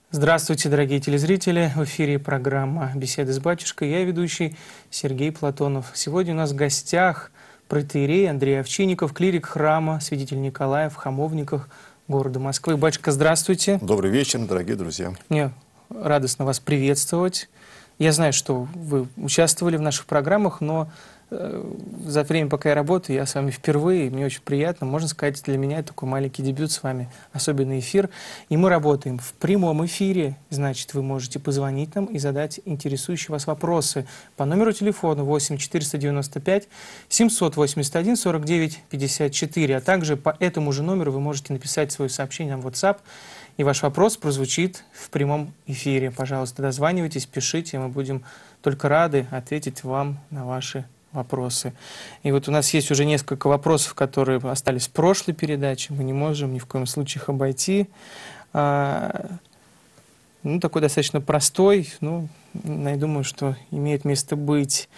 Здравствуйте, дорогие телезрители! В эфире программа «Беседы с батюшкой». Я ведущий Сергей Платонов. Сегодня у нас в гостях протоиерей Андрей Овчинников, клирик храма Святитель Николая в Хамовниках города Москвы. Батюшка, здравствуйте! Добрый вечер, дорогие друзья! Мне радостно вас приветствовать. Я знаю, что вы участвовали в наших программах, но за время, пока я работаю, я с вами впервые, мне очень приятно. Можно сказать, для меня это такой маленький дебют с вами, особенный эфир. И мы работаем в прямом эфире, значит, вы можете позвонить нам и задать интересующие вас вопросы по номеру телефона 8 495 781 49 54, а также по этому же номеру вы можете написать свое сообщение на WhatsApp, и ваш вопрос прозвучит в прямом эфире. Пожалуйста, дозванивайтесь, пишите, мы будем только рады ответить вам на ваши вопросы. И вот у нас есть уже несколько вопросов, которые остались в прошлой передаче. Мы не можем ни в коем случае их обойти. Такой достаточно простой, но я думаю, что имеет место быть.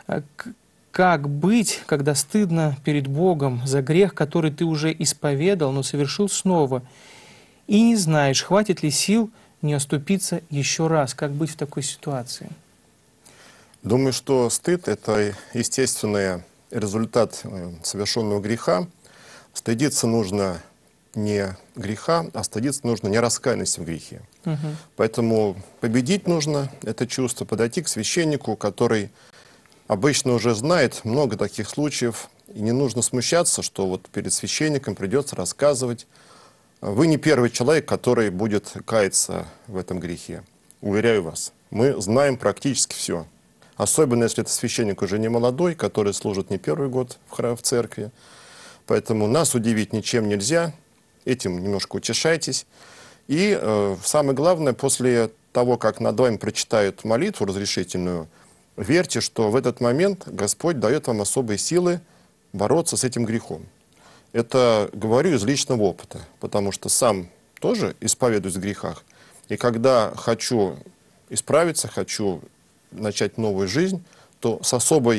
Как быть, когда стыдно перед Богом за грех, который ты уже исповедал, но совершил снова, и не знаешь, хватит ли сил не оступиться еще раз? Как быть в такой ситуации? Думаю, что стыд – это естественный результат совершенного греха. Стыдиться нужно не греха, а стыдиться нужно не раскаянности в грехе. Поэтому победить нужно это чувство, подойти к священнику, который обычно уже знает много таких случаев, и не нужно смущаться, что вот перед священником придется рассказывать. Вы не первый человек, который будет каяться в этом грехе. Уверяю вас, мы знаем практически все. Особенно, если это священник уже не молодой, который служит не первый год в церкви. Поэтому нас удивить ничем нельзя. Этим немножко утешайтесь. И самое главное, после того, как над вами прочитают молитву разрешительную, верьте, что в этот момент Господь дает вам особые силы бороться с этим грехом. Это говорю из личного опыта, потому что сам тоже исповедуюсь в грехах. И когда хочу исправиться, хочу начать новую жизнь, то с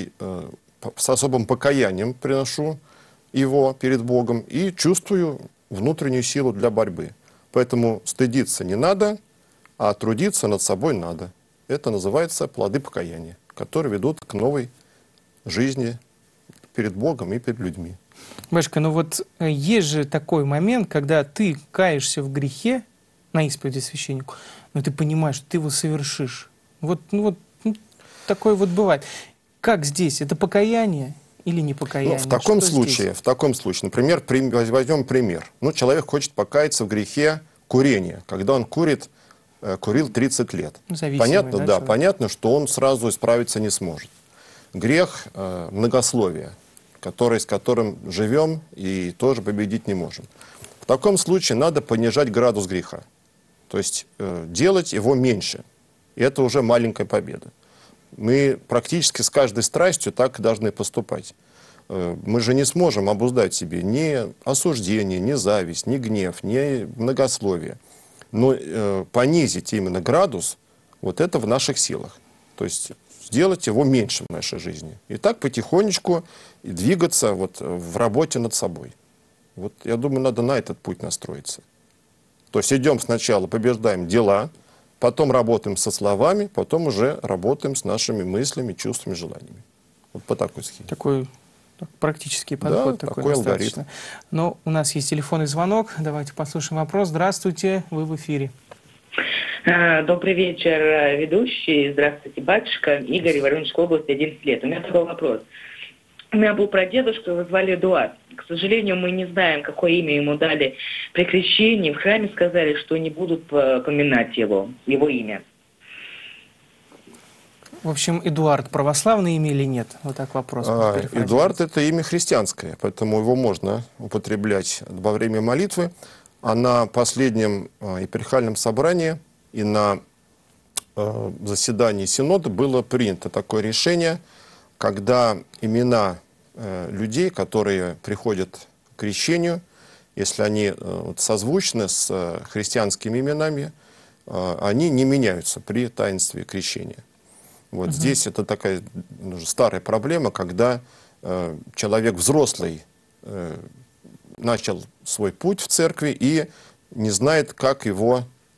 особым покаянием приношу его перед Богом и чувствую внутреннюю силу для борьбы. Поэтому стыдиться не надо, а трудиться над собой надо. Это называется плоды покаяния, которые ведут к новой жизни перед Богом и перед людьми. Башка, ну вот есть же такой момент, когда ты каешься в грехе на исповеди священнику, но ты понимаешь, что ты его совершишь. Такое вот бывает. Как здесь? Это покаяние или не покаяние? В таком случае, например, возьмем пример. Человек хочет покаяться в грехе курения, когда он курил 30 лет. Понятно, да, понятно, что он сразу исправиться не сможет. Грех многословия, с которым живем и тоже победить не можем. В таком случае надо понижать градус греха, то есть делать его меньше. И это уже маленькая победа. Мы практически с каждой страстью так должны поступать. Мы же не сможем обуздать себе ни осуждение, ни зависть, ни гнев, ни многословие. Но понизить именно градус, вот это в наших силах. То есть сделать его меньше в нашей жизни. И так потихонечку двигаться в работе над собой. Я думаю, надо на этот путь настроиться. То есть идем сначала, побеждаем дела, потом работаем со словами, потом уже работаем с нашими мыслями, чувствами, желаниями. По такой схеме. Такой практический подход. Да, такой алгоритм. Но у нас есть телефонный звонок. Давайте послушаем вопрос. Здравствуйте, вы в эфире. Добрый вечер, ведущий. Здравствуйте, батюшка. Игорь, Воронежская область, 11 лет. У меня такой вопрос. У меня был прадедушка, его звали Эдуард. К сожалению, мы не знаем, какое имя ему дали при крещении. В храме сказали, что не будут поминать его имя. В общем, Эдуард православное имя или нет? Вот так вопрос. Эдуард – это имя христианское, поэтому его можно употреблять во время молитвы. А на последнем епархиальном собрании и на заседании Синода было принято такое решение, когда имена людей, которые приходят к крещению, если они созвучны с христианскими именами, они не меняются при таинстве крещения. Здесь это такая старая проблема, когда человек взрослый начал свой путь в церкви и не знает, как его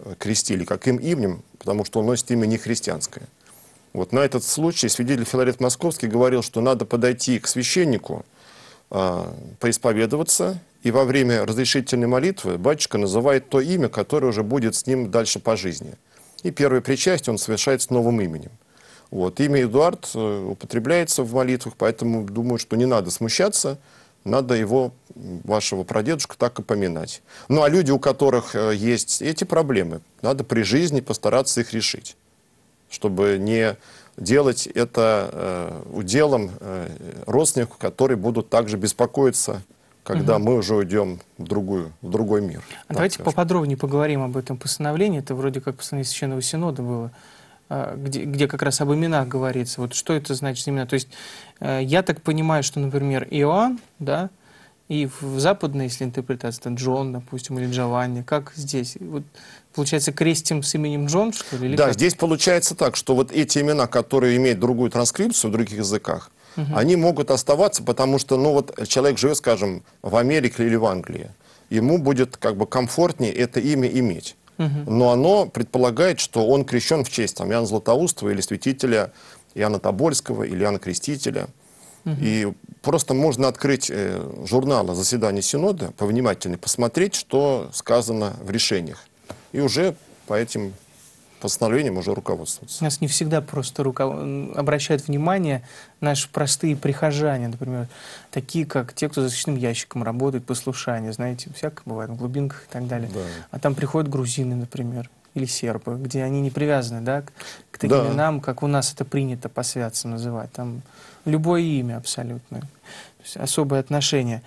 крестили, каким именем, потому что он носит имя не христианское. Вот на этот случай святитель Филарет Московский говорил, что надо подойти к священнику, поисповедоваться, и во время разрешительной молитвы батюшка называет то имя, которое уже будет с ним дальше по жизни. И первое причастие он совершает с новым именем. Вот. Имя Эдуард употребляется в молитвах, поэтому думаю, что не надо смущаться, надо его, вашего прадедушку, так и поминать. Ну а люди, у которых есть эти проблемы, надо при жизни постараться их решить, чтобы не делать это уделом родственников, которые будут также беспокоиться, когда мы уже уйдем в другой мир. Давайте поподробнее поговорим об этом постановлении. Это вроде как постановление Священного Синода было, где как раз об именах говорится. Вот что это значит имена? То есть я так понимаю, что, например, Иоанн, да, и в западной, если интерпретация, это Джон, допустим, или Джованни, как здесь? Вот, получается, крестим с именем Джон, что ли? Или да, как? здесь получается так, что вот эти имена, которые имеют другую транскрипцию в других языках, они могут оставаться, потому что, ну вот, человек живет, скажем, в Америке или в Англии, ему будет как бы комфортнее это имя иметь. Но оно предполагает, что он крещен в честь там, Иоанна Златоустова или святителя Иоанна Тобольского или Иоанна Крестителя. И просто можно открыть журнал заседания Синода, повнимательнее посмотреть, что сказано в решениях. И уже по этим постановлениям уже руководствоваться. У нас не всегда просто обращают внимание наши простые прихожане, например, такие, как те, кто за защитным ящиком работает, послушание, знаете, всякое бывает в глубинках и так далее. Да. А там приходят грузины, например, или сербы, где они не привязаны, да, к таким именам, как у нас это принято по святцам называть. Там любое имя абсолютно. То есть особое отношение.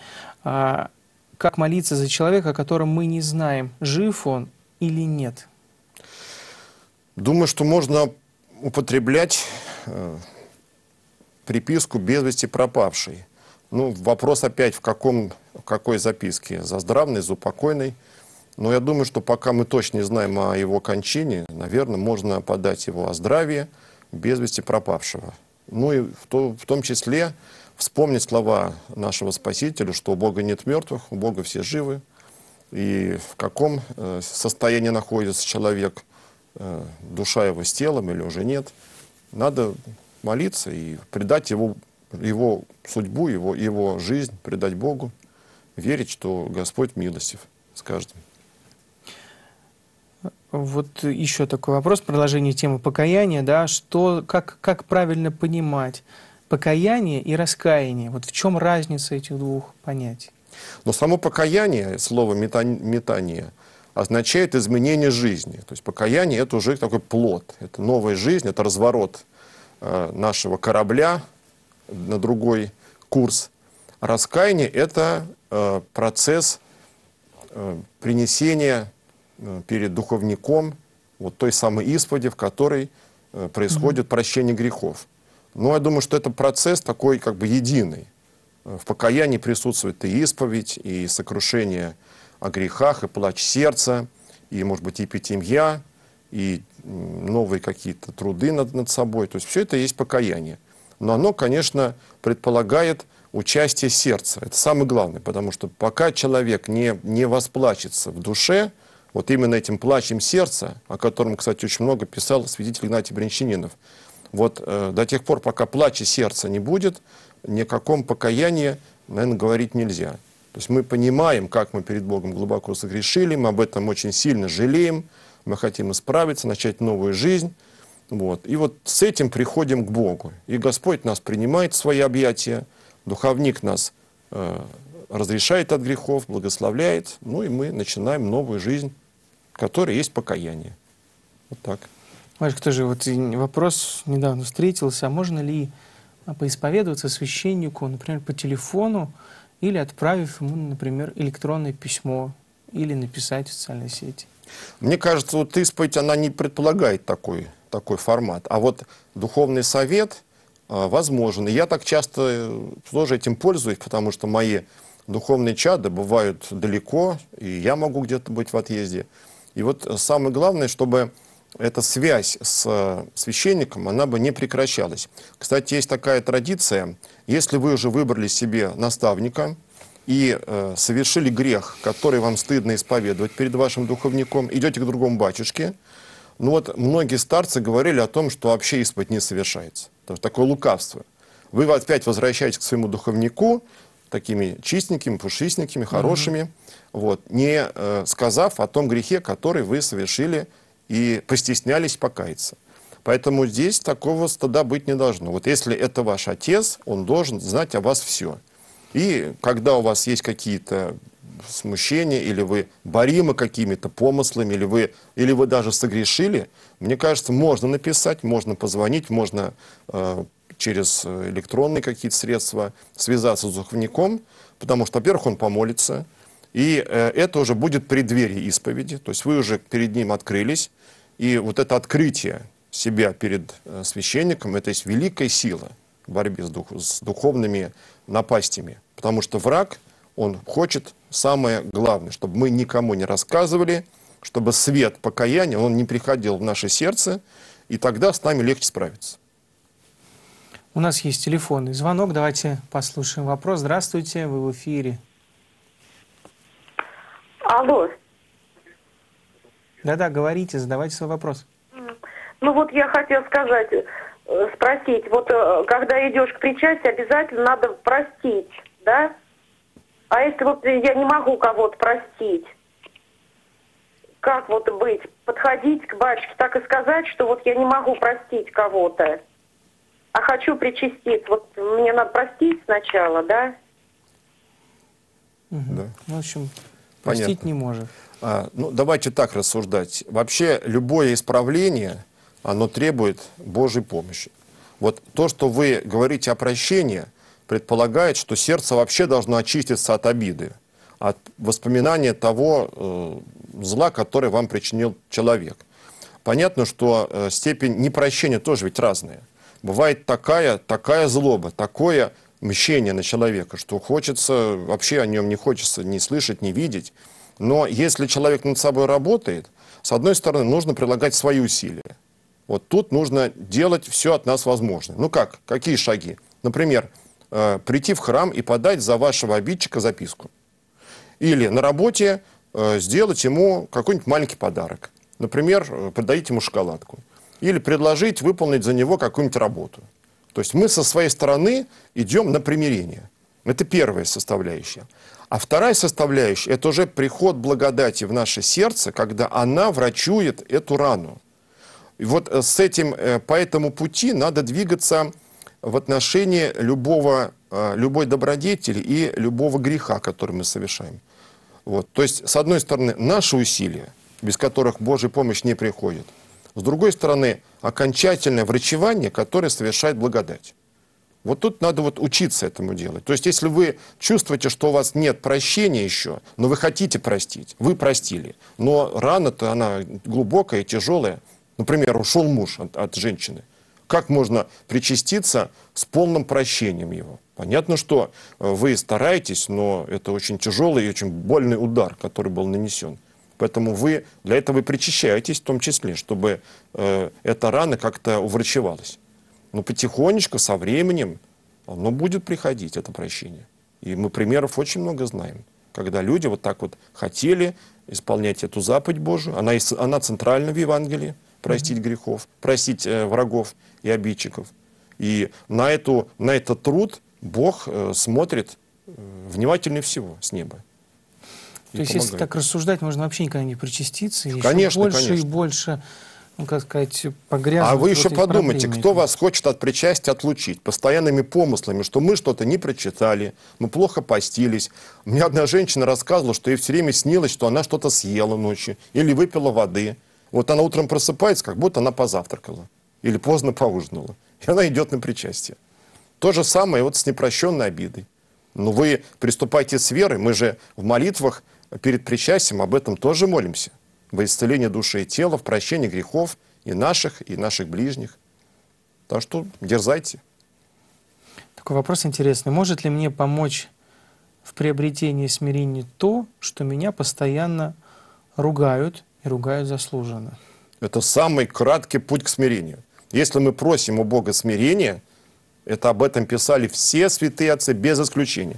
Как молиться за человека, о котором мы не знаем, жив он или нет? Думаю, что можно употреблять приписку «без вести пропавший». Ну, вопрос опять в какой записке? За здравный, за упокойный. Но я думаю, что пока мы точно не знаем о его кончине, наверное, можно подать его о здравии без вести пропавшего. Ну и в том числе вспомнить слова нашего Спасителя, что у Бога нет мертвых, у Бога все живы. И в каком состоянии находится человек, душа его с телом или уже нет. Надо молиться и предать его судьбу, его жизнь, предать Богу, верить, что Господь милостив с каждым. Вот еще такой вопрос, продолжение темы покаяния, да, как правильно понимать покаяние и раскаяние? Вот в чем разница этих двух понятий? Но само покаяние, слово метание, означает изменение жизни. То есть покаяние — это уже такой плод, это новая жизнь, это разворот нашего корабля на другой курс. Раскаяние — это процесс принесения перед духовником вот той самой исповеди, в которой происходит прощение грехов. Но я думаю, что это процесс такой как бы единый. В покаянии присутствует и исповедь, и сокрушение о грехах, и плач сердца, и, может быть, и епитемья, и новые какие-то труды над собой. То есть все это есть покаяние. Но оно, конечно, предполагает участие сердца. Это самое главное, потому что пока человек не восплачется в душе, вот именно этим плачем сердца, о котором, кстати, очень много писал святитель Игнатий Брянчанинов, вот до тех пор, пока плача сердца не будет, ни о каком покаянии, наверное, говорить нельзя. То есть мы понимаем, как мы перед Богом глубоко согрешили, мы об этом очень сильно жалеем, мы хотим исправиться, начать новую жизнь. Вот. И вот с этим приходим к Богу. И Господь нас принимает в свои объятия, духовник нас разрешает от грехов, благословляет, ну и мы начинаем новую жизнь, в которой есть покаяние. Вот так. Владимир, тоже вот вопрос недавно встретился, а можно ли поисповедоваться священнику, например, по телефону, или отправив ему, например, электронное письмо, или написать в социальной сети? Мне кажется, вот исповедь, она не предполагает такой формат. А вот духовный совет возможен. И я так часто тоже этим пользуюсь, потому что мои духовные чады бывают далеко, и я могу где-то быть в отъезде. И вот самое главное, чтобы эта связь с священником, она бы не прекращалась. Кстати, есть такая традиция, если вы уже выбрали себе наставника, и совершили грех, который вам стыдно исповедовать перед вашим духовником, идете к другому батюшке. Ну вот многие старцы говорили о том, что вообще исповедь не совершается. Это такое лукавство. Вы опять возвращаетесь к своему духовнику, такими чистенькими, пушистенькими, хорошими, вот, не сказав о том грехе, который вы совершили и постеснялись покаяться. Поэтому здесь такого стыда быть не должно. Вот если это ваш отец, он должен знать о вас все. И когда у вас есть какие-то смущения, или вы боримы какими-то помыслами, или вы даже согрешили, мне кажется, можно написать, можно позвонить, можно через электронные какие-то средства связаться с духовником, потому что, во-первых, он помолится, и это уже будет преддверие исповеди, то есть вы уже перед ним открылись, и вот это открытие себя перед священником, это есть великая сила в борьбе с духовными напастями, потому что враг, он хочет самое главное, чтобы мы никому не рассказывали, чтобы свет покаяния, он не приходил в наше сердце, и тогда с нами легче справиться. У нас есть телефонный звонок. Давайте послушаем вопрос. Здравствуйте, вы в эфире. Алло. Да-да, говорите, задавайте свой вопрос. Ну вот я хотела сказать, спросить, вот когда идешь к причастию, обязательно надо простить, да? А если вот я не могу кого-то простить, как вот быть? Подходить к батюшке так и сказать, что вот я не могу простить кого-то, а хочу причаститься. Вот мне надо простить сначала, да? Да. В общем, простить Понятно. не может. Ну, давайте так рассуждать. Вообще, любое исправление, оно требует Божьей помощи. Вот то, что вы говорите о прощении, предполагает, что сердце вообще должно очиститься от обиды, от воспоминания того зла, которое вам причинил человек. Понятно, что степень непрощения тоже ведь разная. Бывает такая злоба, такое мщение на человека, что хочется, вообще о нем не хочется ни слышать, ни видеть. Но если человек над собой работает, с одной стороны, нужно прилагать свои усилия. Вот тут нужно делать все от нас возможное. Ну как? Какие шаги? Например, прийти в храм и подать за вашего обидчика записку. Или на работе сделать ему какой-нибудь маленький подарок. Например, подарить ему шоколадку. Или предложить выполнить за него какую-нибудь работу. То есть мы со своей стороны идем на примирение. Это первая составляющая. А вторая составляющая – это уже приход благодати в наше сердце, когда она врачует эту рану. И вот по этому пути надо двигаться в отношении любой добродетели и любого греха, который мы совершаем. Вот. То есть, с одной стороны, наши усилия, без которых Божья помощь не приходит. С другой стороны, окончательное врачевание, которое совершает благодать. Вот тут надо учиться этому делать. То есть, если вы чувствуете, что у вас нет прощения еще, но вы хотите простить, вы простили, но рана-то она глубокая, тяжелая. Например, ушел муж от женщины. Как можно причаститься с полным прощением его? Понятно, что вы стараетесь, но это очень тяжелый и очень больный удар, который был нанесен. Поэтому для этого и причащаетесь в том числе, чтобы эта рана как-то уврачевалась. Но потихонечку, со временем, оно будет приходить, это прощение. И мы примеров очень много знаем, когда люди вот так вот хотели исполнять эту заповедь Божию. Она центральна в Евангелии. Простить грехов, простить врагов и обидчиков. И на этот труд Бог смотрит внимательнее всего с неба. То есть, если так рассуждать, можно вообще никогда не причаститься, и конечно, еще больше конечно. и больше, ну, как сказать, погрязнуть. А вы еще подумайте, проблеме. кто вас хочет от причастия отлучить постоянными помыслами, что мы что-то не прочитали, мы плохо постились. Мне одна женщина рассказывала, что ей все время снилось, что она что-то съела ночью или выпила воды. Вот она утром просыпается, как будто она позавтракала или поздно поужинала. И она идет на причастие. То же самое с непрощенной обидой. Но вы приступайте с верой. Мы же в молитвах перед причастием об этом тоже молимся. Во исцеление души и тела, в прощении грехов и наших ближних. Так что дерзайте. Такой вопрос интересный. Может ли мне помочь в приобретении смирения то, что меня постоянно ругают, и ругают заслуженно? Это самый краткий путь к смирению. Если мы просим у Бога смирения, это об этом писали все святые отцы без исключения.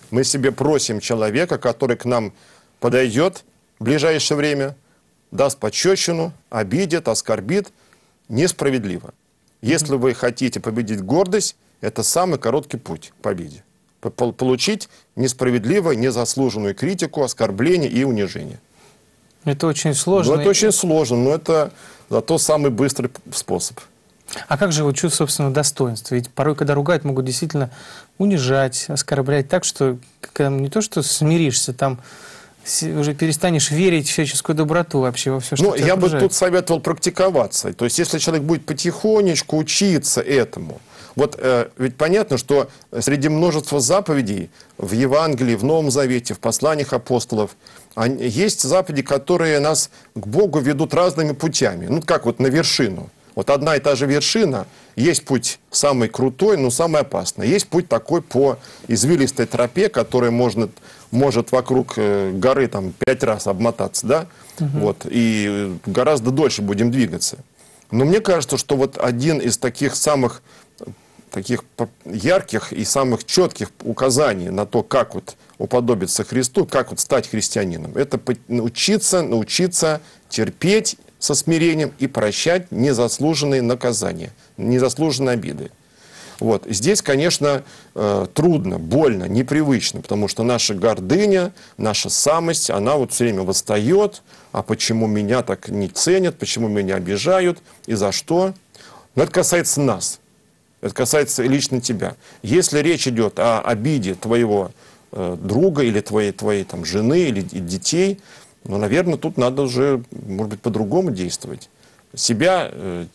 Мы себе просим человека, который к нам подойдет в ближайшее время, даст пощечину, обидит, оскорбит, несправедливо. Если вы хотите победить гордость, это самый короткий путь к победе. Получить несправедливую, незаслуженную критику, оскорбление и унижение. Это очень сложно. Ну, это очень сложно, но это зато самый быстрый способ. А как же вот чувство собственного достоинства? Ведь порой, когда ругают, могут действительно унижать, оскорблять так, что не то, что смиришься, там уже перестанешь верить в всяческую доброту вообще во все, что тебя я окружает. бы тут советовал практиковаться. То есть, если человек будет потихонечку учиться этому. Вот ведь понятно, что среди множества заповедей в Евангелии, в Новом Завете, в посланиях апостолов, есть заповеди, которые нас к Богу ведут разными путями. Ну, как вот на вершину. Вот одна и та же вершина, есть путь самый крутой, но самый опасный. Есть путь такой по извилистой тропе, который может вокруг горы там 5 раз обмотаться, да? Вот, и гораздо дольше будем двигаться. Но мне кажется, что вот один из таких самых таких ярких и самых четких указаний на то, как вот уподобиться Христу, как вот стать христианином, это научиться терпеть со смирением и прощать незаслуженные наказания, незаслуженные обиды. Вот. Здесь, конечно, трудно, больно, непривычно, потому что наша гордыня, наша самость, она вот все время восстает, а почему меня так не ценят, почему меня обижают и за что. Но это касается нас, это касается лично тебя. Если речь идет о обиде твоего друга или твоей там, жены или детей, но, наверное, тут надо уже, может быть, по-другому действовать. Себя,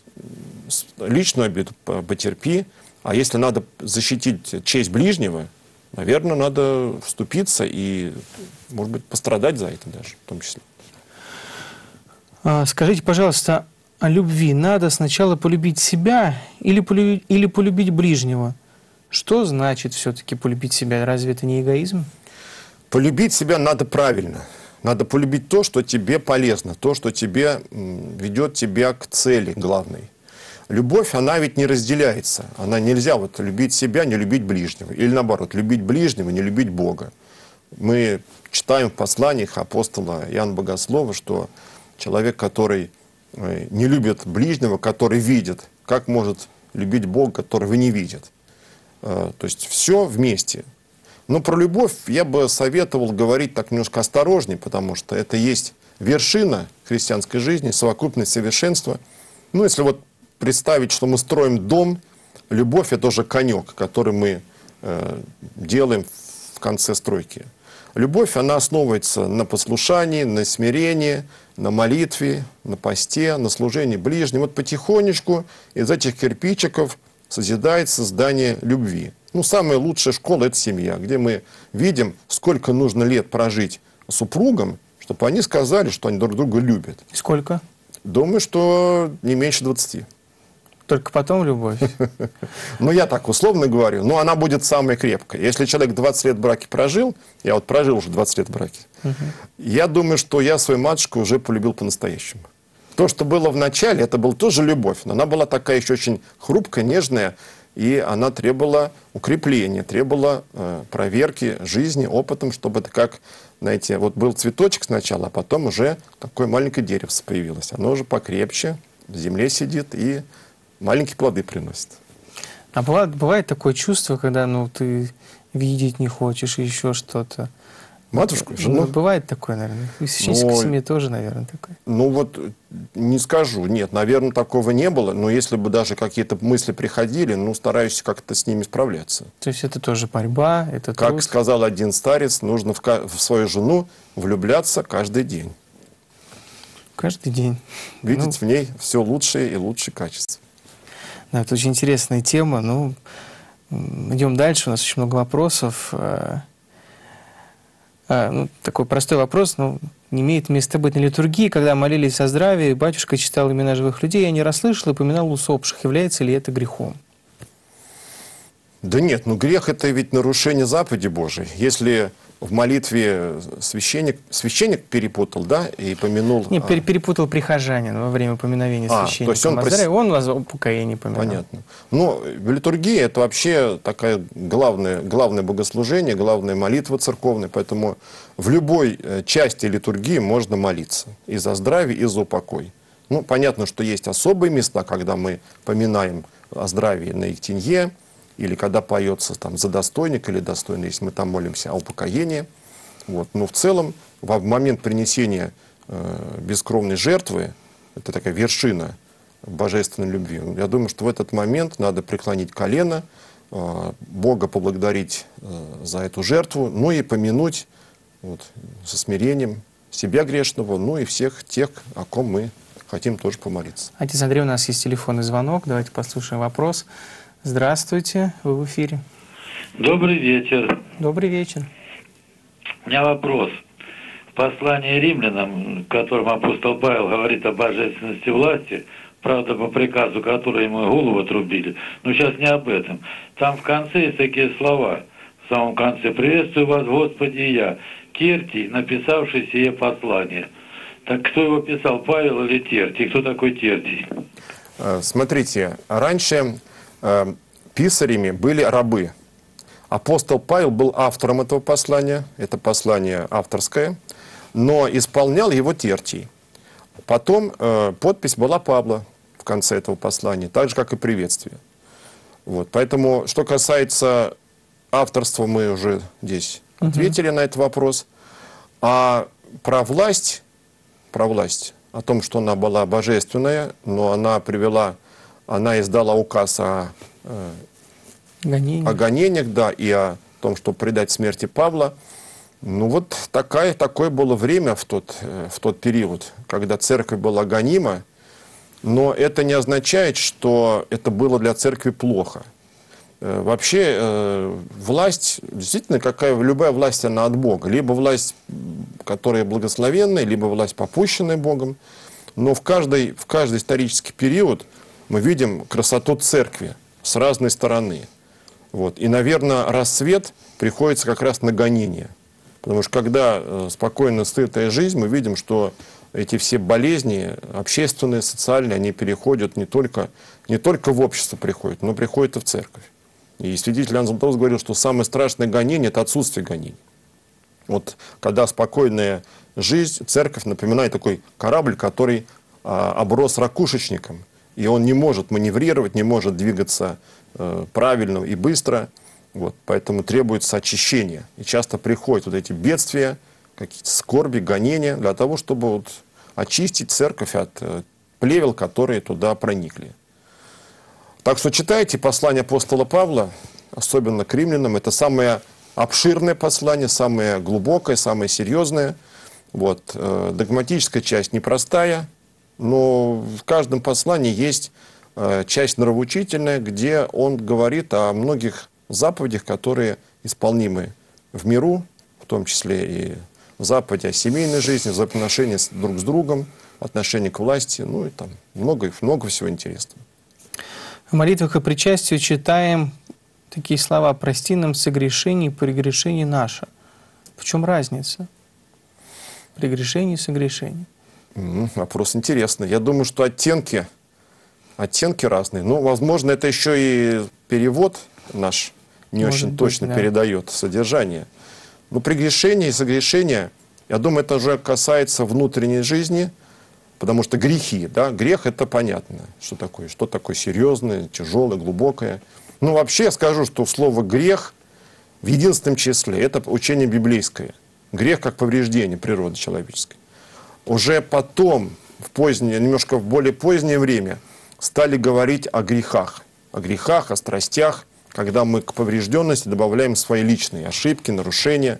личную обиду потерпи, а если надо защитить честь ближнего, наверное, надо вступиться и, может быть, пострадать за это даже, в том числе. Скажите, пожалуйста, о любви надо сначала полюбить себя или полюбить ближнего? Что значит все-таки полюбить себя? Разве это не эгоизм? Полюбить себя надо правильно. Надо полюбить то, что тебе полезно, то, что ведет тебя к цели главной. Любовь, она ведь не разделяется. Она нельзя вот любить себя, не любить ближнего. Или наоборот, любить ближнего, не любить Бога. Мы читаем в посланиях апостола Иоанна Богослова, что человек, который не любит ближнего, который видит, как может любить Бога, которого не видит. То есть все вместе. Но про любовь я бы советовал говорить так немножко осторожнее, потому что это есть вершина христианской жизни, совокупность совершенства. Ну, если вот представить, что мы строим дом, любовь – это уже конек, который мы делаем в конце стройки. Любовь, она основывается на послушании, на смирении, на молитве, на посте, на служении ближним. Вот потихонечку из этих кирпичиков созидается здание любви. Ну, самая лучшая школа – это семья, где мы видим, сколько нужно лет прожить супругам, чтобы они сказали, что они друг друга любят. Сколько? Думаю, что не меньше 20. Только потом любовь? Ну, я так условно говорю, но она будет самой крепкой. Если человек 20 лет в браке прожил, я вот прожил уже 20 лет в браке, я думаю, что я свою матушку уже полюбил по-настоящему. То, что было в начале, это была тоже любовь, но она была такая еще очень хрупкая, нежная, и она требовала укрепления, требовала проверки жизни опытом, чтобы это как, знаете, вот был цветочек сначала, а потом уже такое маленькое деревце появилось. Оно уже покрепче, в земле сидит и маленькие плоды приносит. А бывает такое чувство, когда ты видеть не хочешь и еще что-то? Матушку, жену? Ну, бывает такое, наверное. И в священнической семье тоже, наверное, такое. Ну вот, не скажу. Нет, наверное, такого не было. Но если бы даже какие-то мысли приходили, стараюсь как-то с ними справляться. То есть это тоже борьба, это как труд? сказал один старец, нужно в свою жену влюбляться каждый день. Каждый день. Видеть в ней все лучшее и лучшие качества. Да, это очень интересная тема. Идем дальше. У нас очень много вопросов. Такой простой вопрос, не имеет места быть на литургии. Когда молились о здравии, батюшка читал имена живых людей, я не расслышал и упоминал усопших. Является ли это грехом? Да нет, грех – это ведь нарушение заповеди Божией. Если в молитве священник перепутал, да, и помянул... Не, перепутал прихожанин во время поминовения священника. То есть он Мазаря, он вас о покаянии помянул. Понятно. Но в литургии это вообще такое главное богослужение, главная молитва церковная, поэтому в любой части литургии можно молиться и за здравие, и за упокой. Ну, понятно, что есть особые места, когда мы поминаем о здравии на Иктинье, или когда поется там за достойника или достойный, если мы там молимся о упокоении. Вот. Но в целом, в момент принесения бескровной жертвы, это такая вершина божественной любви, я думаю, что в этот момент надо преклонить колено, Бога поблагодарить за эту жертву, ну и помянуть вот, со смирением себя грешного, ну и всех тех, о ком мы хотим тоже помолиться. Отец Андрей, у нас есть телефонный звонок. Давайте послушаем вопрос. Здравствуйте, вы в эфире. Добрый вечер. Добрый вечер. У меня вопрос. В послании римлянам, в котором апостол Павел говорит о божественности власти, правда, по приказу, который ему голову отрубили, но сейчас не об этом. Там в конце есть такие слова, в самом конце: «Приветствую вас, Господи, и я, Тертий, написавший сие послание». Так кто его писал, Павел или Тертий? Кто такой Тертий? Смотрите, раньше писарями были рабы. Апостол Павел был автором этого послания, это послание авторское, но исполнял его Тертий. Потом подпись была Павла в конце этого послания, так же, как и приветствие. Вот. Поэтому, что касается авторства, мы уже здесь ответили на этот вопрос. А про власть, о том, что она была божественная, но она издала указ о гонениях, да, и о том, что предать смерти Павла. Ну вот такое было время в тот период, когда церковь была гонима, но это не означает, что это было для церкви плохо. Вообще власть, действительно, любая власть, она от Бога. Либо власть, которая благословенная, либо власть, попущенная Богом. Но в каждый исторический период мы видим красоту церкви с разной стороны. Вот. И, наверное, рассвет приходится как раз на гонение. Потому что когда спокойно сытая жизнь, мы видим, что эти все болезни, общественные, социальные, они переходят не только в общество приходят, но приходят и в церковь. И святитель Иоанн Златоуст говорил, что самое страшное гонение – это отсутствие гонений. Вот когда спокойная жизнь, церковь напоминает такой корабль, который оброс ракушечником, и он не может маневрировать, не может двигаться правильно и быстро. Вот, поэтому требуется очищение. И часто приходят вот эти бедствия, какие-то скорби, гонения, для того, чтобы вот очистить церковь от плевел, которые туда проникли. Так что читайте послание апостола Павла, особенно к римлянам. Это самое обширное послание, самое глубокое, самое серьезное. Вот. Догматическая часть непростая, но в каждом послании есть часть нравоучительная, где он говорит о многих заповедях, которые исполнимы в миру, в том числе и заповеди о семейной жизни, взаимоотношения друг с другом, отношения к власти, ну и там много всего интересного. В молитвах и причастию читаем такие слова: «Прости нам согрешение и прегрешение наше». В чем разница? Прегрешение и согрешение. Вопрос интересный. Я думаю, что оттенки разные. Ну, возможно, это еще и перевод наш не Может очень быть, точно да. передает содержание. Но прегрешение и согрешение, я думаю, это уже касается внутренней жизни, потому что грехи, да, грех — это понятно, что такое серьезное, тяжелое, глубокое. Ну, вообще я скажу, что слово «грех» в единственном числе — это учение библейское. Грех как повреждение природы человеческой. Уже потом, немножко в более позднее время, стали говорить о грехах, о страстях, когда мы к поврежденности добавляем свои личные ошибки, нарушения,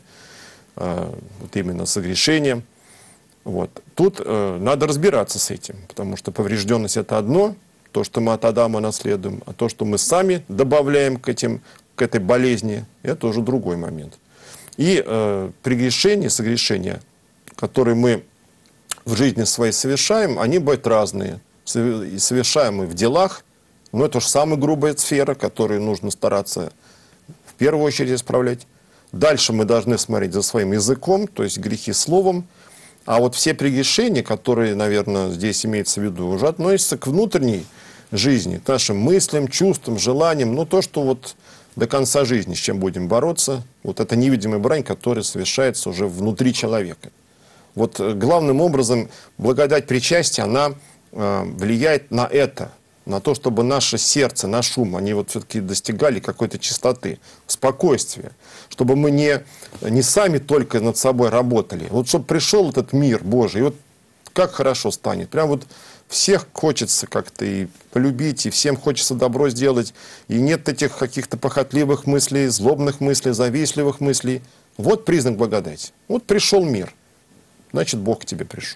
вот именно согрешения. Вот. Тут надо разбираться с этим, потому что поврежденность — это одно, то, что мы от Адама наследуем, а то, что мы сами добавляем к этой болезни, это уже другой момент. И прегрешения, согрешения, которые мы в жизни своей совершаем, они бывают разные. Совершаемые в делах, но это же самая грубая сфера, которую нужно стараться в первую очередь исправлять. Дальше мы должны смотреть за своим языком, то есть грехи словом. А вот все прегрешения, которые, наверное, здесь имеется в виду, уже относятся к внутренней жизни, к нашим мыслям, чувствам, желаниям. Ну, то, что вот до конца жизни, с чем будем бороться, вот это невидимая брань, которая совершается уже внутри человека. Вот главным образом благодать причастия, она влияет на это, на то, чтобы наше сердце, наш ум, они вот все-таки достигали какой-то чистоты, спокойствия, чтобы мы не сами только над собой работали. Вот чтобы пришел этот мир Божий, и вот как хорошо станет. Прям вот всех хочется как-то и полюбить, и всем хочется добро сделать, и нет этих каких-то похотливых мыслей, злобных мыслей, завистливых мыслей. Вот признак благодати. Вот пришел мир, значит, Бог к тебе пришел.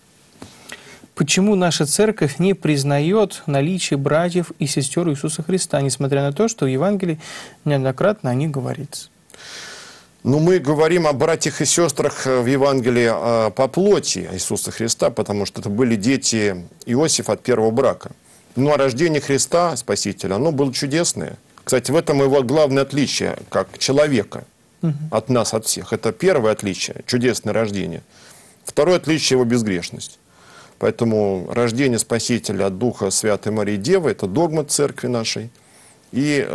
Почему наша церковь не признает наличие братьев и сестер Иисуса Христа, несмотря на то, что в Евангелии неоднократно о них говорится? Ну, мы говорим о братьях и сестрах в Евангелии по плоти Иисуса Христа, потому что это были дети Иосифа от первого брака. Ну, а рождение Христа, Спасителя, оно было чудесное. Кстати, в этом его главное отличие, как человека от нас, от всех. Это первое отличие, чудесное рождение. Второе отличие – его безгрешность. Поэтому рождение Спасителя от Духа Святой Марии Девы – это догма церкви нашей. И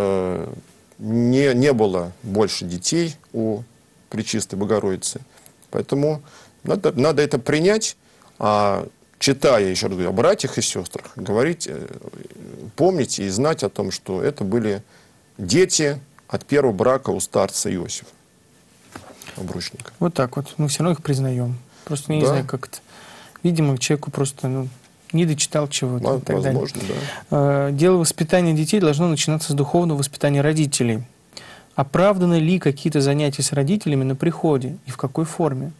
не было больше детей у Пречистой Богородицы. Поэтому надо это принять, а читая, еще раз говорю, о братьях и сестрах, говорить, помнить и знать о том, что это были дети от первого брака у старца Иосифа, обручника. Вот так вот. Мы все равно их признаем. Просто я не знаю, как это. Видимо, человеку просто не дочитал чего-то. Возможно, да. Дело воспитания детей должно начинаться с духовного воспитания родителей. Оправданы ли какие-то занятия с родителями на приходе и в какой форме?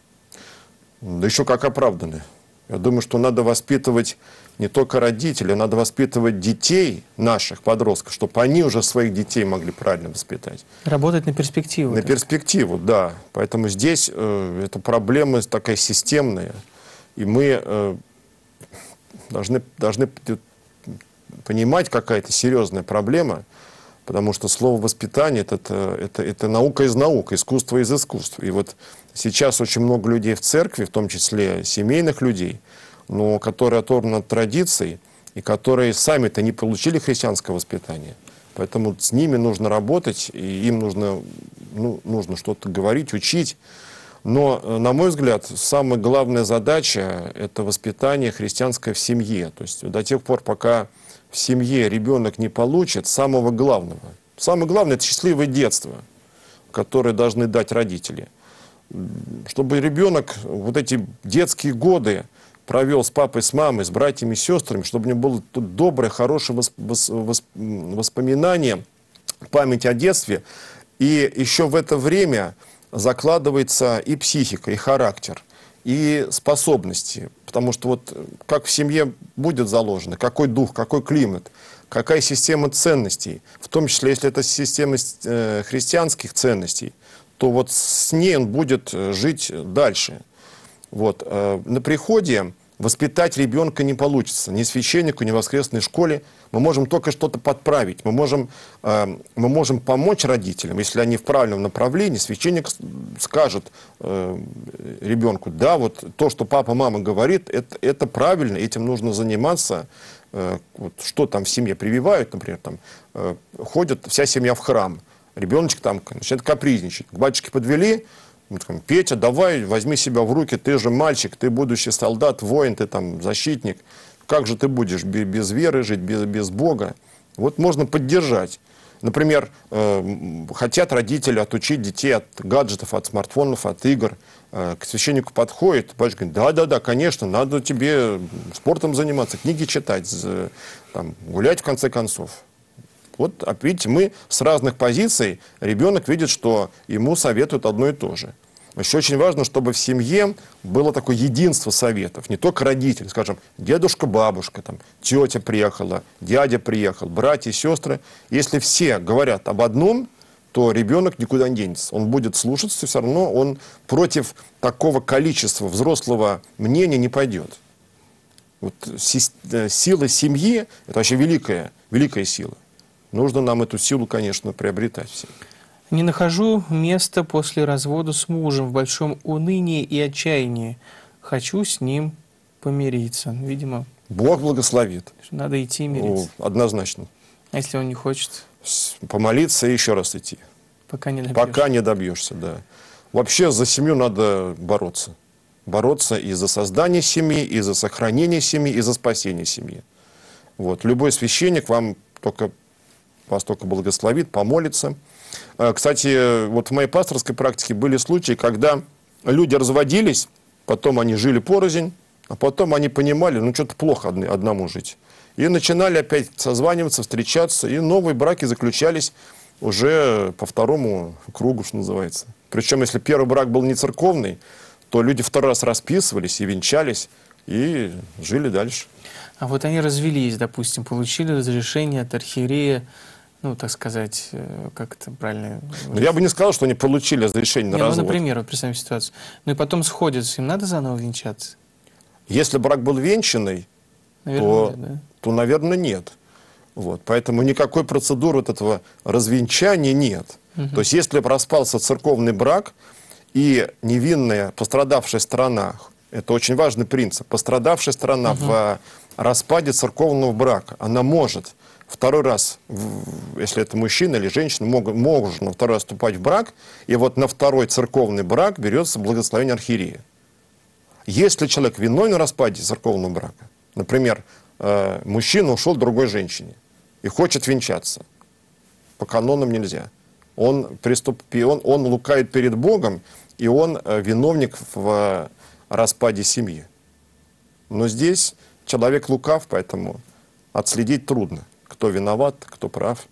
Да еще как оправданы. Я думаю, что надо воспитывать не только родителей, надо воспитывать детей наших, подростков, чтобы они уже своих детей могли правильно воспитать. Работать на перспективу. На перспективу, да. Поэтому здесь эта проблема такая системная. И мы должны понимать, какая-то серьезная проблема, потому что слово «воспитание» это наука из наук, искусство из искусств. И вот сейчас очень много людей в церкви, в том числе семейных людей, но которые оторваны от традиций и которые сами-то не получили христианское воспитание. Поэтому с ними нужно работать, и им нужно что-то говорить, учить. Но, на мой взгляд, самая главная задача – это воспитание христианское в семье. То есть до тех пор, пока в семье ребенок не получит самого главного. Самое главное – это счастливое детство, которое должны дать родители. Чтобы ребенок вот эти детские годы провел с папой, с мамой, с братьями и сестрами, чтобы у него было доброе, хорошее воспоминание, память о детстве. И еще в это время закладывается и психика, и характер, и способности. Потому что вот как в семье будет заложено, какой дух, какой климат, какая система ценностей, в том числе, если это система христианских ценностей, то вот с ней он будет жить дальше. Вот. На приходе воспитать ребенка не получится. Ни священнику, ни в воскресной школе. Мы можем только что-то подправить. Мы можем помочь родителям, если они в правильном направлении. Священник скажет ребенку: да, вот то, что папа, мама говорит, это правильно, этим нужно заниматься. Вот, что там в семье прививают, например, там, ходит вся семья в храм. Ребеночек там начинает капризничать. К батюшке подвели: Петя, давай, возьми себя в руки, ты же мальчик, ты будущий солдат, воин, ты там защитник. Как же ты будешь без веры жить, без Бога? Вот можно поддержать. Например, хотят родители отучить детей от гаджетов, от смартфонов, от игр. К священнику подходит, батюшка говорит: да, конечно, надо тебе спортом заниматься, книги читать, там, гулять в конце концов. Вот, видите, мы с разных позиций, ребенок видит, что ему советуют одно и то же. Еще очень важно, чтобы в семье было такое единство советов, не только родители, скажем, дедушка, бабушка, там, тетя приехала, дядя приехал, братья, сестры. Если все говорят об одном, то ребенок никуда не денется. Он будет слушаться, все равно он против такого количества взрослого мнения не пойдет. Вот сила семьи – это вообще великая сила. Нужно нам эту силу, конечно, приобретать всем. Не нахожу места после развода с мужем в большом унынии и отчаянии. Хочу с ним помириться. Видимо, Бог благословит. надо идти и мириться. Однозначно. А если он не хочет, Помолиться и еще раз идти. пока не добьешься? Пока не добьешься, да. Вообще за семью надо бороться. Бороться и за создание семьи, и за сохранение семьи, и за спасение семьи. Вот. Любой священник вас только благословит, помолится. Кстати, вот в моей пасторской практике были случаи, когда люди разводились, потом они жили порознь, а потом они понимали, ну что-то плохо одному жить. И начинали опять созваниваться, встречаться, и новые браки заключались уже по второму кругу, что называется. Причем, если первый брак был не церковный, то люди второй раз расписывались и венчались, и жили дальше. А вот они развелись, допустим, получили разрешение от архиерея, ну, так сказать, как это правильно? Но я бы не сказал, что они получили разрешение на развод. Ну, например, вот представим ситуацию. Ну, и потом сходятся, им надо заново венчаться? Если брак был венчанный, Наверное, нет, да? то, наверное, нет. Вот. Поэтому никакой процедуры вот этого развенчания нет. То есть, если распался церковный брак, и невинная пострадавшая сторона, это очень важный принцип, пострадавшая сторона в распаде церковного брака, она может второй раз, если это мужчина или женщина, можно второй раз вступать в брак, и вот на второй церковный брак берется благословение архиерея. Если человек виновен в распаде церковного брака, например, мужчина ушел к другой женщине и хочет венчаться, по канонам нельзя. Он лукавит перед Богом, и он виновник в распаде семьи. Но здесь человек лукав, поэтому отследить трудно, кто виноват, кто прав.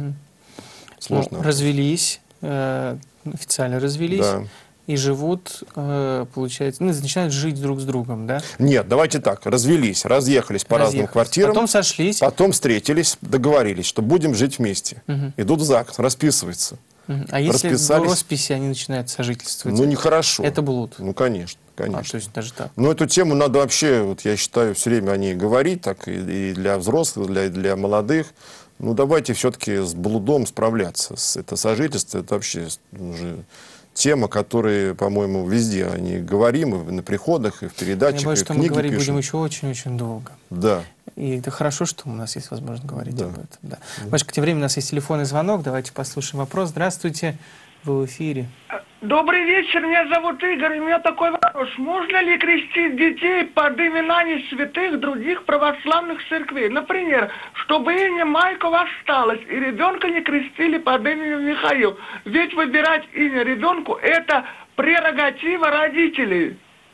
Сложно. Ну, развелись, официально развелись, Да. и живут, получается, ну, начинают жить друг с другом, да? Нет, давайте так, развелись, разъехались по разным Разъехались. квартирам. Потом сошлись. Потом встретились, договорились, что будем жить вместе. Идут в ЗАГС, расписываются. А если до расписались. Росписи они начинают сожительствовать? Ну, нехорошо. Это блуд? Ну, конечно, А, то конечно. есть даже так? Но эту тему надо вообще, вот я считаю, все время о ней говорить, так и для взрослых, для молодых. Ну, давайте все-таки с блудом справляться. Это сожительство, это вообще уже тема, которая, по-моему, везде о ней говорим, и на приходах, и в передачах, Я боюсь, и в что мы книге говорить пишем. будем еще очень-очень долго. Да. И это хорошо, что у нас есть возможность говорить Да. об этом. Да. Машка, тем временем у нас есть телефонный звонок. Давайте послушаем вопрос. Здравствуйте, вы в эфире. Добрый вечер, меня зовут Игорь. У меня такой вопрос. Можно ли крестить детей под именами святых других православных церквей? Например, чтобы имя Майкова осталось, и ребенка не крестили под именем Михаил. Ведь выбирать имя ребенку – это прерогатива родителей.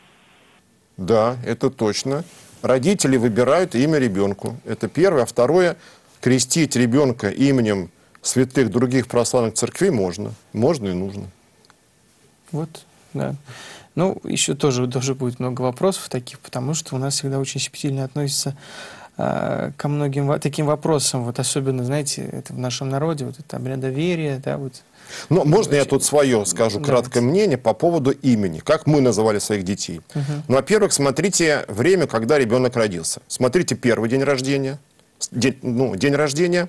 Да, это точно. Родители выбирают имя ребенку. Это первое. А второе, крестить ребенка именем святых других православных церквей можно. Можно и нужно. Вот, да. Ну, еще тоже будет много вопросов таких, потому что у нас всегда очень щепетильно относятся ко многим таким вопросам. Вот особенно, знаете, это в нашем народе, вот это обрядоверие, да, вот. Но можно я тут свое скажу, краткое мнение по поводу имени, как мы называли своих детей. Ну, во-первых, смотрите время, когда ребенок родился. Смотрите первый день рождения, день рождения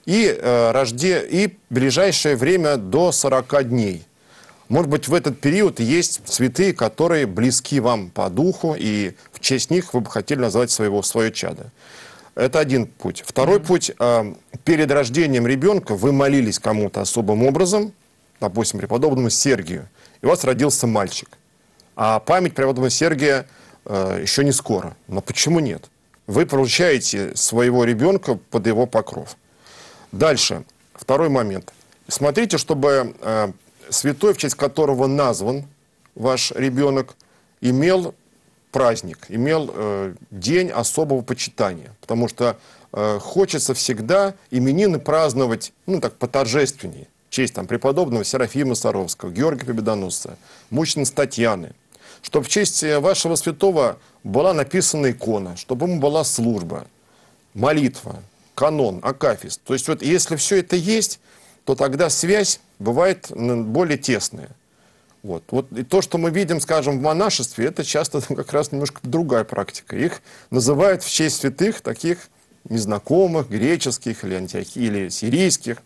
и ближайшее время до 40 дней. Может быть, в этот период есть святые, которые близки вам по духу, и в честь них вы бы хотели назвать свое чадо. Это один путь. Второй путь. Перед рождением ребенка вы молились кому-то особым образом, допустим, преподобному Сергию, и у вас родился мальчик. А память преподобного Сергия еще не скоро. Но почему нет? Вы получаете своего ребенка под его покров. Дальше. Второй момент. Смотрите, чтобы святой, в честь которого назван ваш ребенок, имел праздник, имел день особого почитания. Потому что хочется всегда именины праздновать, ну так, поторжественнее. В честь там преподобного Серафима Саровского, Георгия Победоносца, мученицы Татьяны. Чтобы в честь вашего святого была написана икона, чтобы ему была служба, молитва, канон, акафист. То есть вот если все это есть, то тогда связь бывает более тесная. Вот и то, что мы видим, скажем, в монашестве, это часто как раз немножко другая практика. Их называют в честь святых таких незнакомых, греческих или сирийских.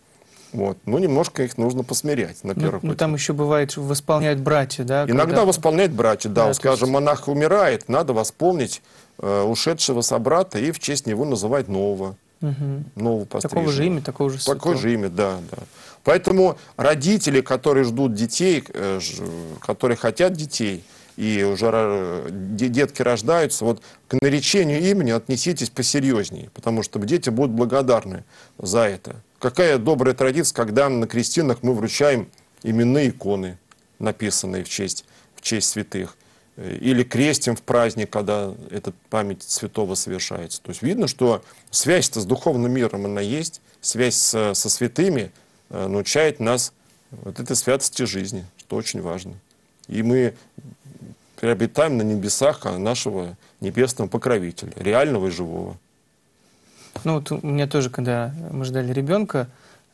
Вот. Ну, немножко их нужно посмирять на первых Ну, там еще бывает, восполняют братья, да? Иногда когда... восполняют братья, да. Да, Скажем, есть... монах умирает, надо восполнить ушедшего собрата и в честь него называть нового. Нового постриженного. Такого же имя, такого же святого. Такое же имя, да, да. Поэтому родители, которые ждут детей, которые хотят детей, и уже детки рождаются, вот к наречению имени отнеситесь посерьезнее, потому что дети будут благодарны за это. Какая добрая традиция, когда на крестинах мы вручаем именные иконы, написанные в честь святых. Или крестим в праздник, когда эта память святого совершается. То есть видно, что связь-то с духовным миром она есть, связь со святыми научает нас вот этой святости жизни, что очень важно. И мы приобретаем на небесах нашего небесного покровителя, реального и живого. Ну вот у меня тоже, когда мы ждали ребенка,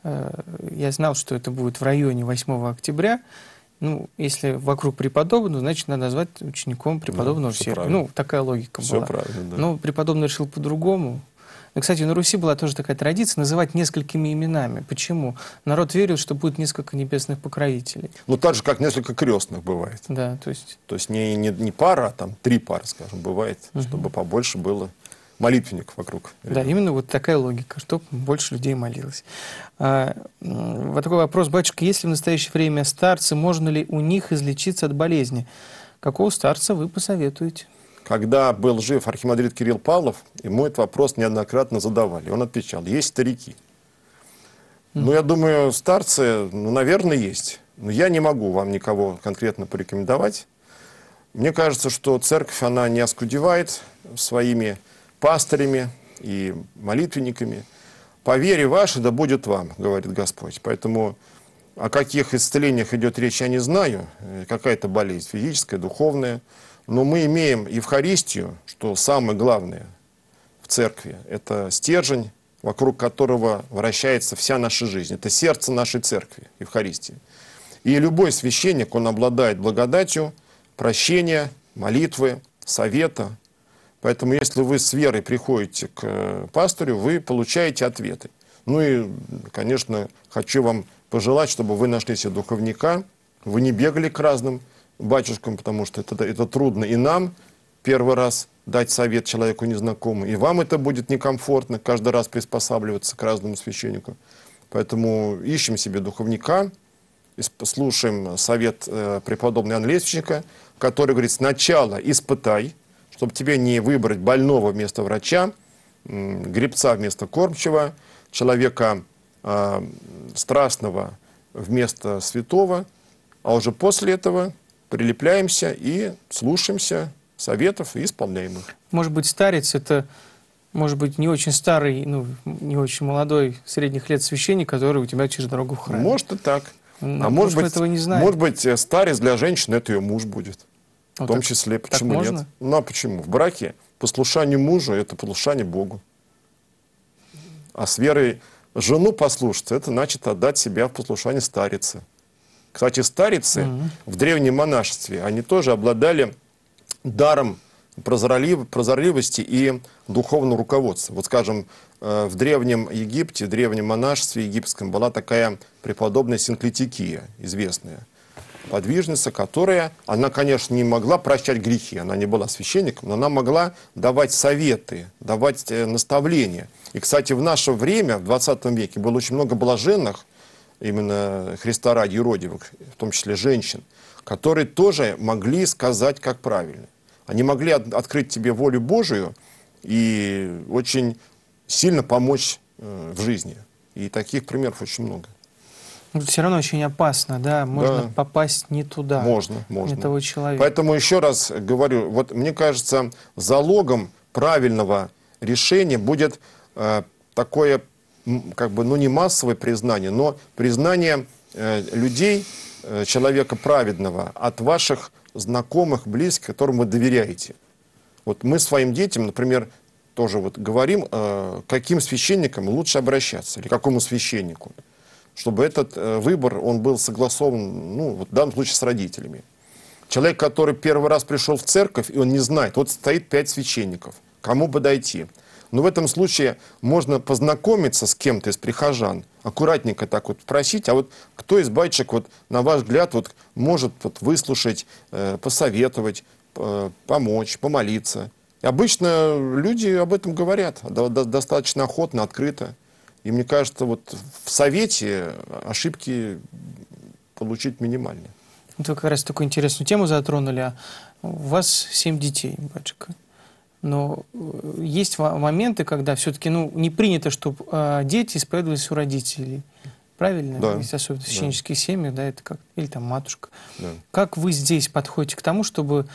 я знал, что это будет в районе 8 октября. Ну, если вокруг преподобного, значит, надо назвать учеником преподобного Сергия. Ну, такая логика все была. Правильно, да. Но преподобный решил по-другому. И, кстати, на Руси была тоже такая традиция называть несколькими именами. Почему? Народ верил, что будет несколько небесных покровителей. Ну, так же, как несколько крестных бывает. Да, то есть не пара, а там 3 пары, скажем, бывает, чтобы побольше было молитвенников вокруг. Да, именно вот такая логика, чтобы больше людей молилось. Вот такой вопрос, батюшка, есть ли в настоящее время старцы, можно ли у них излечиться от болезни? Какого старца вы посоветуете? Когда был жив архимандрит Кирилл Павлов, ему этот вопрос неоднократно задавали. Он отвечал, есть старики. Ну, я думаю, старцы, ну, наверное, есть. Но я не могу вам никого конкретно порекомендовать. Мне кажется, что церковь, она не оскудевает своими пастырями и молитвенниками. По вере вашей да будет вам, говорит Господь. Поэтому о каких исцелениях идет речь, я не знаю. Какая-то болезнь физическая, духовная. Но мы имеем Евхаристию, что самое главное в церкви. Это стержень, вокруг которого вращается вся наша жизнь. Это сердце нашей церкви, Евхаристия. И любой священник, он обладает благодатью, прощения, молитвы, совета. Поэтому, если вы с верой приходите к пастырю, вы получаете ответы. Ну и, конечно, хочу вам пожелать, чтобы вы нашли себе духовника, вы не бегали к разным батюшкам, потому что это трудно и нам первый раз дать совет человеку незнакомому, и вам это будет некомфортно каждый раз приспосабливаться к разному священнику. Поэтому ищем себе духовника, слушаем совет преподобного Иоанна Лествичника, который говорит, сначала испытай, чтобы тебе не выбрать больного вместо врача, гребца вместо кормчего, человека страстного вместо святого, а уже после этого прилепляемся и слушаемся советов и исполняем их. Может быть, старец — это, может быть, не очень старый, ну, не очень молодой, средних лет священник, который у тебя через дорогу в храме. Может и так. А может быть, этого не знаем. Может быть, старец для женщины — это ее муж будет. В том числе. Почему нет? Можно? Ну, а почему? В браке послушание мужу — это послушание Богу. А с верой жену послушаться — это значит отдать себя в послушание старице. Кстати, старицы в древнем монашестве, они тоже обладали даром прозорливости и духовного руководства. Вот, скажем, в Древнем Египте, в древнем монашестве египетском была такая преподобная Синклитикия, известная подвижница, которая, она, конечно, не могла прощать грехи, она не была священником, но она могла давать советы, давать наставления. И, кстати, в наше время, в 20 веке, было очень много блаженных, именно Христа ради юродивых, в том числе женщин, которые тоже могли сказать, как правильно. Они могли открыть тебе волю Божию и очень сильно помочь в жизни. И таких примеров очень много. Но все равно очень опасно, да? Можно попасть не туда. Можно. Не того человека. Поэтому еще раз говорю, вот мне кажется, залогом правильного решения будет такое, как бы, ну, не массовое признание, но признание людей, человека праведного, от ваших знакомых, близких, которым вы доверяете. Вот мы своим детям, например, тоже вот говорим, каким священникам лучше обращаться, или какому священнику, чтобы этот выбор, он был согласован, ну, вот в данном случае с родителями. Человек, который первый раз пришел в церковь, и он не знает, вот стоит 5 священников, кому подойти. Но в этом случае можно познакомиться с кем-то из прихожан, аккуратненько так вот просить, а вот кто из батюшек, вот, на ваш взгляд, вот, может вот, выслушать, посоветовать, помочь, помолиться. И обычно люди об этом говорят достаточно охотно, открыто. И мне кажется, вот в совете ошибки получить минимальные. Вот вы как раз такую интересную тему затронули. У вас 7 детей, батюшка. Но есть моменты, когда все-таки не принято, чтобы дети исповедовались у родителей. Правильно? Да. Есть особенно в священнических семьях, да, это как, или там матушка. Да. Как вы здесь подходите к тому, чтобы,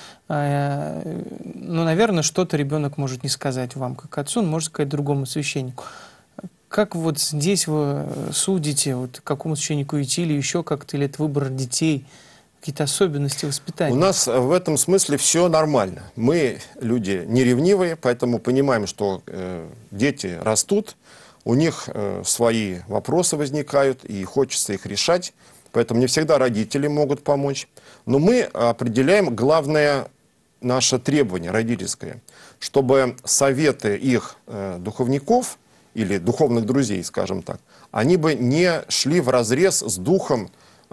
наверное, что-то ребенок может не сказать вам, как отцу, он может сказать другому священнику. Как вот здесь вы судите, вот какому священнику идти, или еще как-то, или это выбор детей, какие-то особенности воспитания? У нас в этом смысле все нормально. Мы люди не ревнивые, поэтому понимаем, что дети растут, у них свои вопросы возникают, и хочется их решать. Поэтому не всегда родители могут помочь. Но мы определяем главное наше требование родительское, чтобы советы их духовников или духовных друзей, скажем так, они бы не шли вразрез с духом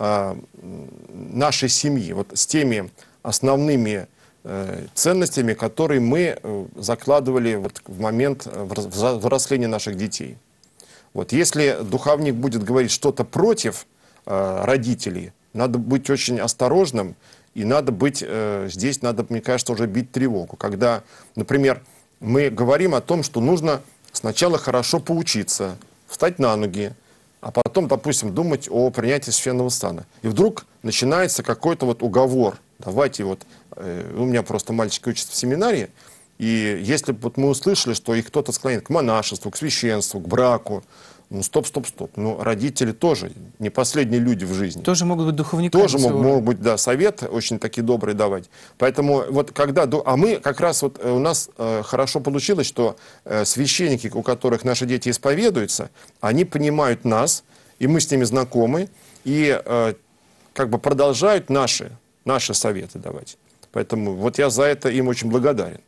нашей семьи, вот с теми основными ценностями, которые мы закладывали вот в момент взросления наших детей. Вот если духовник будет говорить что-то против родителей, надо быть очень осторожным, и надо быть, здесь надо, мне кажется, уже бить тревогу. Когда, например, мы говорим о том, что нужно сначала хорошо поучиться, встать на ноги, а потом, допустим, думать о принятии священного сана. И вдруг начинается какой-то вот уговор. Давайте вот, у меня просто мальчики учатся в семинарии, и если бы вот мы услышали, что их кто-то склоняет к монашеству, к священству, к браку, стоп. Родители тоже не последние люди в жизни. Тоже могут быть духовниками. Тоже могут быть, да, совет очень такие добрые давать. Поэтому вот когда... А мы как раз вот у нас хорошо получилось, что священники, у которых наши дети исповедуются, они понимают нас, и мы с ними знакомы, и как бы продолжают наши советы давать. Поэтому вот я за это им очень благодарен.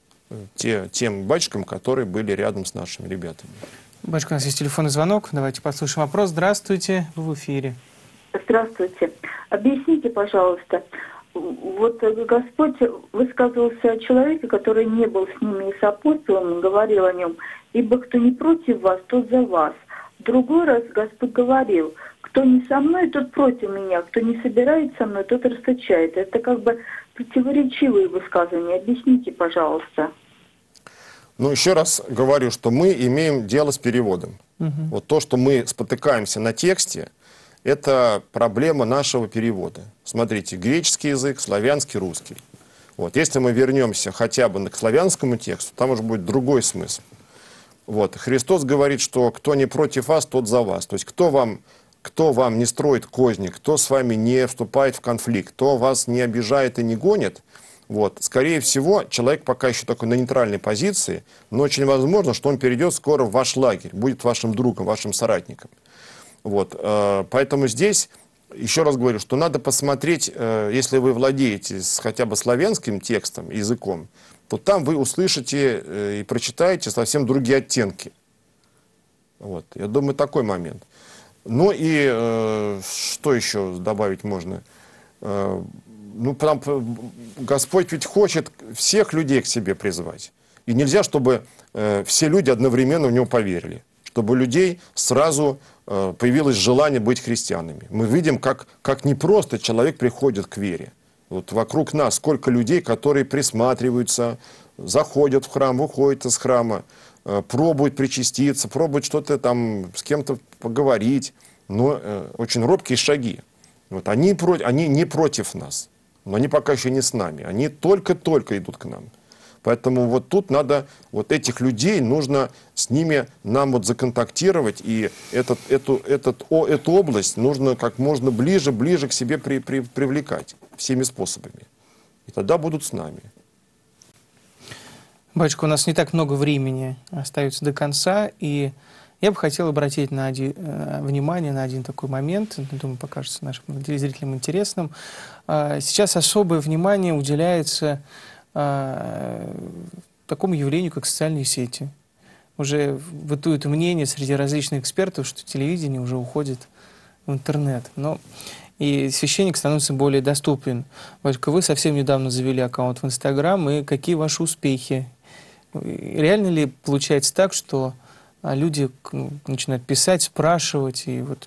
Тем батюшкам, которые были рядом с нашими ребятами. Батюшка, у нас есть телефонный звонок. Давайте послушаем вопрос. Здравствуйте, вы в эфире. Здравствуйте. Объясните, пожалуйста, вот Господь высказывался о человеке, который не был с ними и с апостолами, говорил о нем, ибо кто не против вас, тот за вас. В другой раз Господь говорил, кто не со мной, тот против меня, кто не собирает со мной, тот расточает. Это как бы противоречивые высказывания. Объясните, пожалуйста. Ну, еще раз говорю, что мы имеем дело с переводом. Вот то, что мы спотыкаемся на тексте, это проблема нашего перевода. Смотрите, греческий язык, славянский, русский. Вот, если мы вернемся хотя бы к славянскому тексту, там уже будет другой смысл. Вот, Христос говорит, что кто не против вас, тот за вас. То есть кто вам не строит козни, кто с вами не вступает в конфликт, кто вас не обижает и не гонит, вот, скорее всего, человек пока еще такой на нейтральной позиции, но очень возможно, что он перейдет скоро в ваш лагерь, будет вашим другом, вашим соратником. Вот, поэтому здесь, еще раз говорю, что надо посмотреть, если вы владеете хотя бы славянским текстом, языком, то там вы услышите и прочитаете совсем другие оттенки. Вот, я думаю, такой момент. Ну и что еще добавить можно? Ну, Господь ведь хочет всех людей к себе призвать. И нельзя, чтобы все люди одновременно в Него поверили. Чтобы у людей сразу появилось желание быть христианами. Мы видим, как непросто человек приходит к вере. Вот вокруг нас сколько людей, которые присматриваются, заходят в храм, выходят из храма, пробуют причаститься, пробуют что-то там с кем-то поговорить. Но очень робкие шаги. Вот они не против нас. Но они пока еще не с нами. Они только-только идут к нам. Поэтому вот тут надо, вот этих людей нужно с ними нам вот законтактировать. И эту область нужно как можно ближе к себе привлекать всеми способами. И тогда будут с нами. Батюшка, у нас не так много времени остается до конца. И я бы хотел обратить внимание на один такой момент, думаю, покажется нашим телезрителям интересным. Сейчас особое внимание уделяется такому явлению, как социальные сети. уже бытует мнение среди различных экспертов, что телевидение уже уходит в интернет. Но и священник становится более доступен. Батюшка, вы совсем недавно завели аккаунт в Инстаграм, и какие ваши успехи? Реально ли получается так, что люди начинают писать, спрашивать, и вот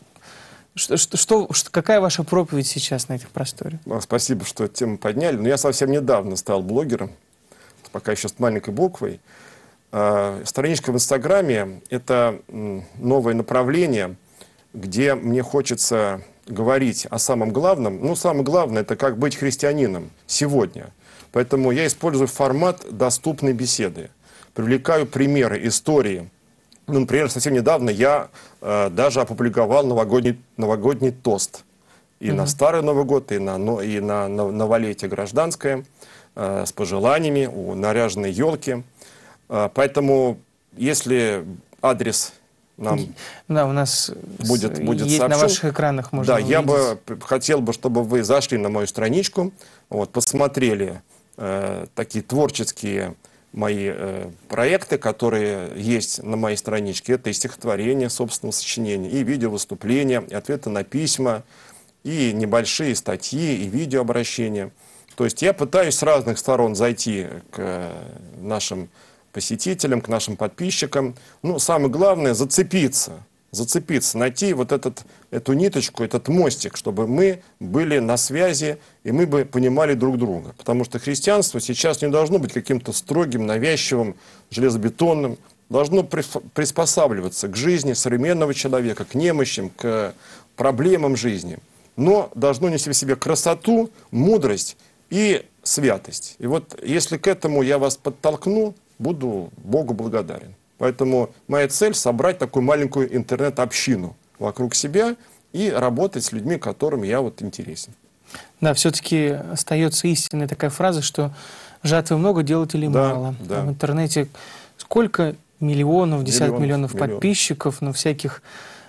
какая ваша проповедь сейчас на этих просторе? Спасибо, что эту тему подняли. Но я совсем недавно стал блогером, пока еще с маленькой буквой. Страничка в Инстаграме – это новое направление, где мне хочется говорить о самом главном. Ну, самое главное – это как быть христианином сегодня. Поэтому я использую формат доступной беседы. Привлекаю примеры, истории. Ну, например, совсем недавно я даже опубликовал новогодний тост. И на Старый Новый год, и на новолетие гражданское, с пожеланиями у наряженной елки. Поэтому, если адрес нам у нас будет есть сообщен, на ваших экранах, можно увидеть. я бы хотел, чтобы вы зашли на мою страничку, посмотрели такие творческие мои проекты, которые есть на моей страничке. Это и стихотворение собственного сочинения, и видеовыступления, и ответы на письма, и небольшие статьи, и видеообращения. То есть я пытаюсь с разных сторон зайти к нашим посетителям, к нашим подписчикам. Ну, самое главное — зацепиться, найти вот эту ниточку, этот мостик, чтобы мы были на связи, и мы бы понимали друг друга. Потому что христианство сейчас не должно быть каким-то строгим, навязчивым, железобетонным. Должно приспосабливаться к жизни современного человека, к немощам, к проблемам жизни. Но должно нести в себе красоту, мудрость и святость. И вот если к этому я вас подтолкну, буду Богу благодарен. Поэтому моя цель — собрать такую маленькую интернет-общину вокруг себя и работать с людьми, которым я интересен. Да, все-таки остается истинная такая фраза, что жатвы много, делателей мало. Да. А в интернете сколько миллионов, десяток миллионов подписчиков, но всяких,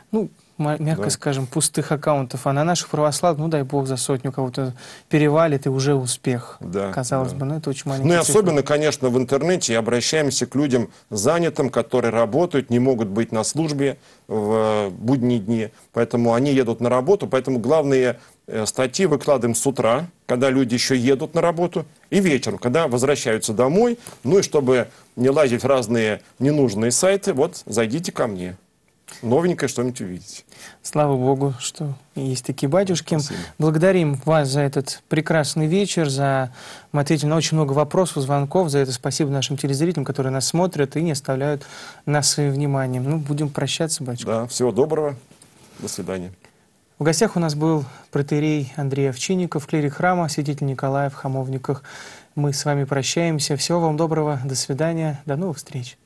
мягко скажем, пустых аккаунтов. А на наших православных, дай бог, за сотню кого-то перевалит, и уже успех. Казалось бы, это очень маленький. Ну и особенно, конечно, в интернете обращаемся к людям занятым, которые работают, не могут быть на службе в будние дни, поэтому они едут на работу, поэтому главные статьи выкладываем с утра, когда люди еще едут на работу, и вечером, когда возвращаются домой. Ну и чтобы не лазить в разные ненужные сайты, зайдите ко мне. Новенькое что-нибудь увидеть. Слава Богу, что есть такие батюшки. Спасибо. Благодарим вас за этот прекрасный вечер, мы ответили на очень много вопросов, звонков. За это спасибо нашим телезрителям, которые нас смотрят и не оставляют нас своим вниманием. Будем прощаться, батюшка. Да, всего доброго. До свидания. В гостях у нас был протоиерей Андрей Овчинников, клирик храма, святитель Николай в Хамовниках. Мы с вами прощаемся. Всего вам доброго. До свидания. До новых встреч.